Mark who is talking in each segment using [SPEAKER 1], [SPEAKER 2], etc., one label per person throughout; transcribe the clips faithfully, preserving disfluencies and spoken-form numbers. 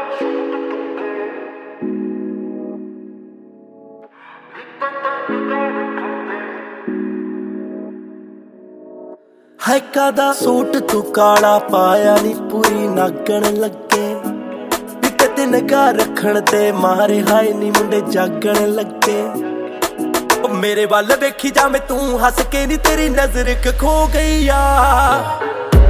[SPEAKER 1] हैका दा सूट तू काला पाया नी पूरी नागण लगे इक दिन गा रखण ते मारे हाय नी मुंडे जागण लगे मेरे वाल वेखी जावे तू हस के नी तेरी नजर खो गई आ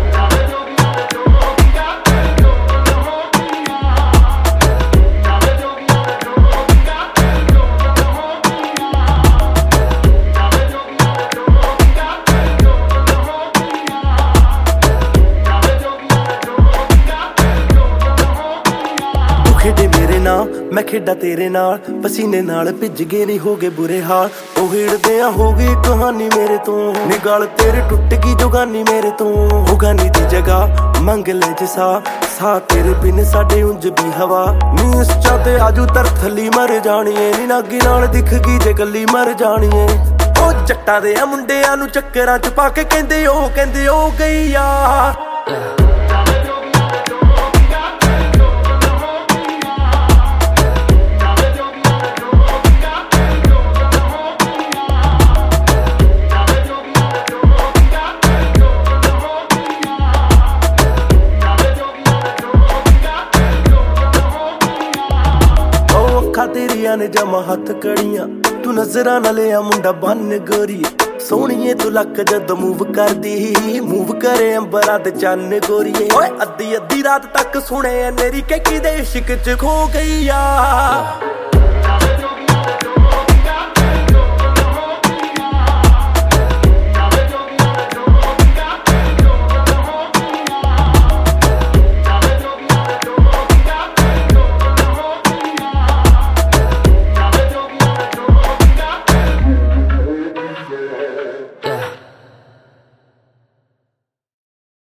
[SPEAKER 1] खेडे मेरे नाल मैं खेडा तेरे नाल पसीने नाल भिज गए नी हो गए बुरे हाल ओ हिड़दे हो गई कहानी मेरे तो निगाल तेरे टुट गई जोगानी मेरे तो होगानी दी जगह मंग ले जिसा सा तेरे बिन साडे उंज भी हवा नी इस चाते आजू तरथली मर जानी है नी नागी नाल दिख गई जे गली मर जानी है ओ जट्टां दे मुंडियां नू चक्करां च पा के कहंदे ओ कहंदे ओ गई आ तेरिया ने जमा हथ कड़ियां तू नजरा न लिया मुंडा बन गोरी सोहणीए तू लक जद मूव कर दी मूव करे अंबरा ते चन गोरीए अद्धी अद्धी रात तक सुने मेरी के किदे इश्क च खो गई आ